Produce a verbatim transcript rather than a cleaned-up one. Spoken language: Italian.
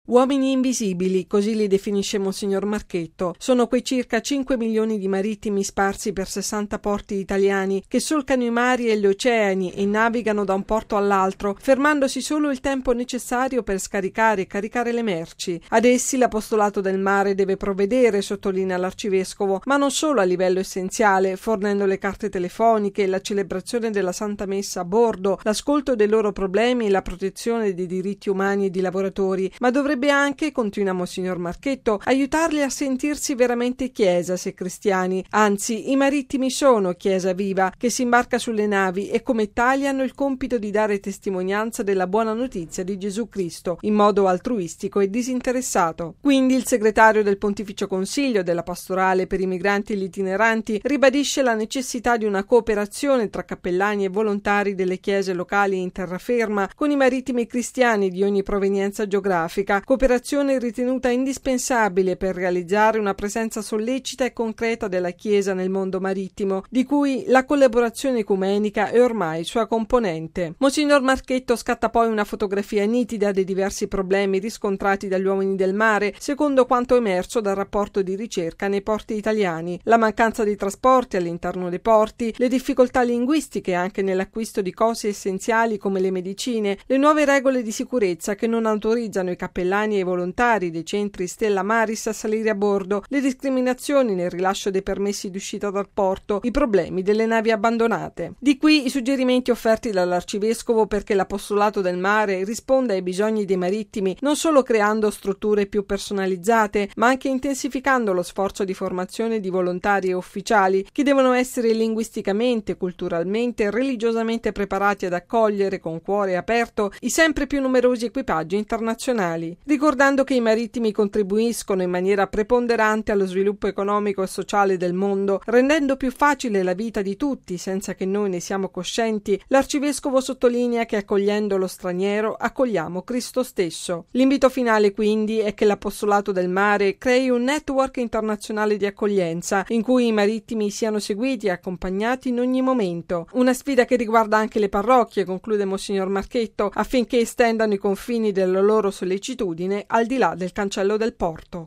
Uomini invisibili, così li definisce Monsignor Marchetto, sono quei circa cinque milioni di marittimi sparsi per sessanta porti italiani che solcano i mari e gli oceani e navigano da un porto all'altro, fermandosi solo il tempo necessario per scaricare e caricare le merci. Ad essi l'apostolato del mare deve provvedere, sottolinea l'arcivescovo, ma non solo a livello essenziale, fornendo le carte telefoniche, la celebrazione della Santa Messa a bordo, l'ascolto dei loro problemi e la protezione dei diritti umani e di lavoratori, ma dovrebbe anche, continua Monsignor Marchetto, aiutarli a sentirsi veramente chiesa se cristiani. Anzi, i marittimi sono chiesa viva che si imbarca sulle navi e come tali hanno il compito di dare testimonianza della buona notizia di Gesù Cristo in modo altruistico e disinteressato. Quindi il segretario del Pontificio Consiglio della Pastorale per i migranti e gli itineranti ribadisce la necessità di una cooperazione tra cappellani e volontari delle chiese locali in terraferma con i marittimi cristiani di ogni provenienza geografica, cooperazione ritenuta indispensabile per realizzare una presenza sollecita e concreta della Chiesa nel mondo marittimo, di cui la collaborazione ecumenica è ormai sua componente. Monsignor Marchetto scatta poi una fotografia nitida dei diversi problemi riscontrati dagli uomini del mare, secondo quanto emerso dal rapporto di ricerca nei porti italiani: la mancanza di trasporti all'interno dei porti, le difficoltà linguistiche anche nell'acquisto di cose essenziali come le medicine, le nuove regole di sicurezza che non autorizzano i cappellani e i volontari dei centri Stella Maris a salire a bordo, le discriminazioni nel rilascio dei permessi di uscita dal porto, i problemi delle navi abbandonate. Di qui i suggerimenti offerti dall'arcivescovo perché l'apostolato del mare risponda ai bisogni dei marittimi non solo creando strutture più personalizzate, ma anche intensificando lo sforzo di formazione di volontari e ufficiali che devono essere linguisticamente, culturalmente e religiosamente preparati ad accogliere con cuore aperto i sempre più numerosi equipaggi internazionali. Ricordando che i marittimi contribuiscono in maniera preponderante allo sviluppo economico e sociale del mondo, rendendo più facile la vita di tutti senza che noi ne siamo coscienti, l'arcivescovo sottolinea che accogliendo lo straniero accogliamo Cristo stesso. L'invito finale quindi è che l'apostolato del mare crei un network internazionale di accoglienza in cui i marittimi siano seguiti e accompagnati in ogni momento. Una sfida che riguarda anche le parrocchie, conclude Monsignor Marchetto, affinché estendano i confini della loro sollecitudine al di là del cancello del porto.